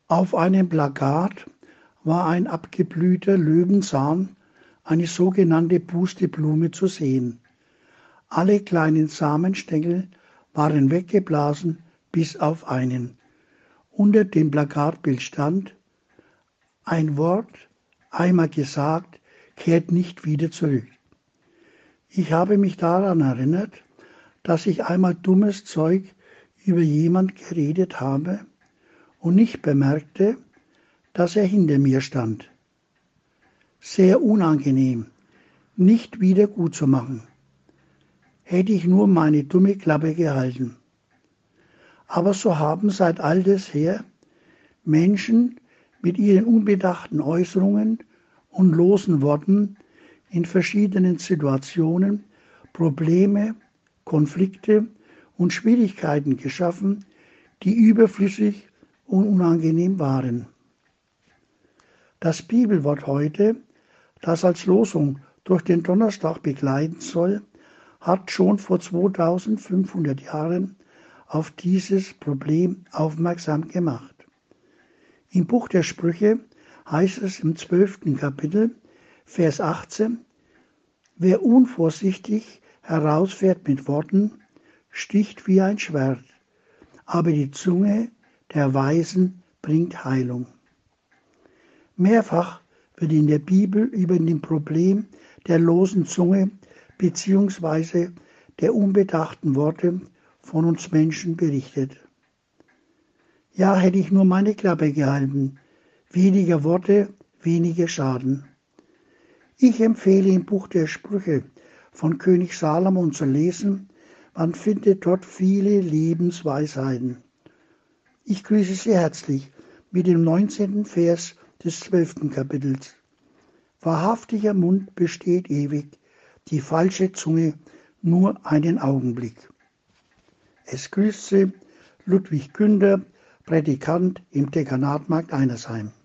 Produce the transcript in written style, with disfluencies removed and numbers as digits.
Auf einem Plakat war ein abgeblühter Löwenzahn, eine sogenannte Pusteblume, zu sehen. Alle kleinen Samenstängel waren weggeblasen, bis auf einen. Unter dem Plakatbild stand: Ein Wort, einmal gesagt, kehrt nicht wieder zurück. Ich habe mich daran erinnert, dass ich einmal dummes Zeug über jemand geredet habe und nicht bemerkte, dass er hinter mir stand. Sehr unangenehm, nicht wieder gut zu machen. Hätte ich nur meine dumme Klappe gehalten. Aber so haben seit alters her Menschen mit ihren unbedachten Äußerungen und losen Worten in verschiedenen Situationen Probleme, Konflikte und Schwierigkeiten geschaffen, die überflüssig und unangenehm waren. Das Bibelwort heute, das als Losung durch den Donnerstag begleiten soll, hat schon vor 2500 Jahren auf dieses Problem aufmerksam gemacht. Im Buch der Sprüche heißt es im 12. Kapitel, Vers 18: Wer unvorsichtig herausfährt mit Worten, sticht wie ein Schwert, aber die Zunge der Weisen bringt Heilung. Mehrfach wird in der Bibel über das Problem der losen Zunge bzw. der unbedachten Worte von uns Menschen berichtet. Ja, hätte ich nur meine Klappe gehalten. Weniger Worte, weniger Schaden. Ich empfehle im Buch der Sprüche von König Salomon zu lesen. Man findet dort viele Lebensweisheiten. Ich grüße Sie herzlich mit dem 19. Vers des 12. Kapitels. Wahrhaftiger Mund besteht ewig, die falsche Zunge nur einen Augenblick. Es grüßt Sie Ludwig Günther, Prädikant im Dekanat Markt Einersheim.